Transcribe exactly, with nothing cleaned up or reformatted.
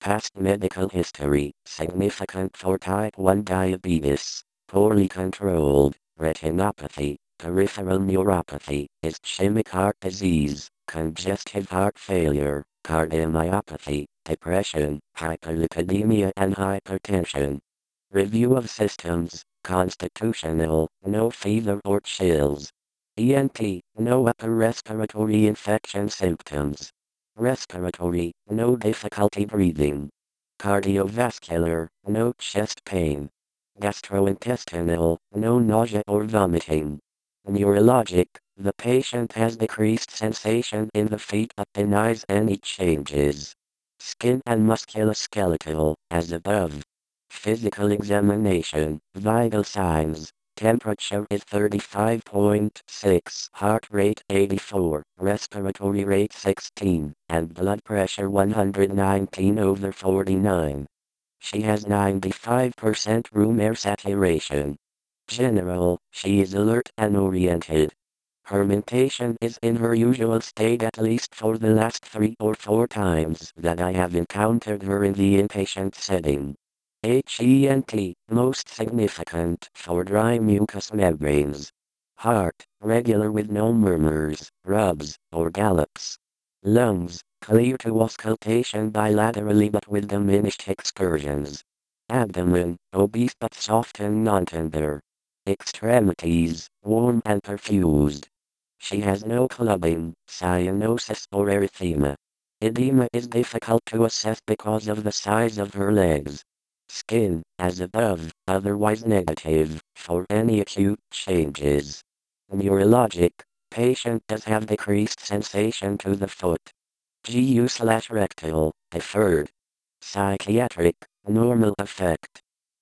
Past medical history, significant for type one diabetes, poorly controlled, retinopathy, peripheral neuropathy, ischemic heart disease, congestive heart failure, cardiomyopathy, depression, hyperlipidemia and hypertension. Review of systems, constitutional, no fever or chills. E N T, no upper respiratory infection symptoms. Respiratory, no difficulty breathing. Cardiovascular, no chest pain. Gastrointestinal, no nausea or vomiting. Neurologic, the patient has decreased sensation in the feet but denies any changes. Skin and musculoskeletal, as above. Physical examination, vital signs. Temperature is thirty-five point six, heart rate eighty-four, respiratory rate sixteen, and blood pressure one hundred nineteen over forty-nine. She has ninety-five percent room air saturation. General, she is alert and oriented. Her mentation is in her usual state at least for the last three or four times that I have encountered her in the inpatient setting. H E N T, most significant for dry mucous membranes. Heart, regular with no murmurs, rubs, or gallops. Lungs, clear to auscultation bilaterally but with diminished excursions. Abdomen, obese but soft and non-tender. Extremities, warm and perfused. She has no clubbing, cyanosis or erythema. Edema is difficult to assess because of the size of her legs. Skin, as above, otherwise negative, for any acute changes. Neurologic, patient does have decreased sensation to the foot. G U slash rectal, deferred. Psychiatric, normal effect.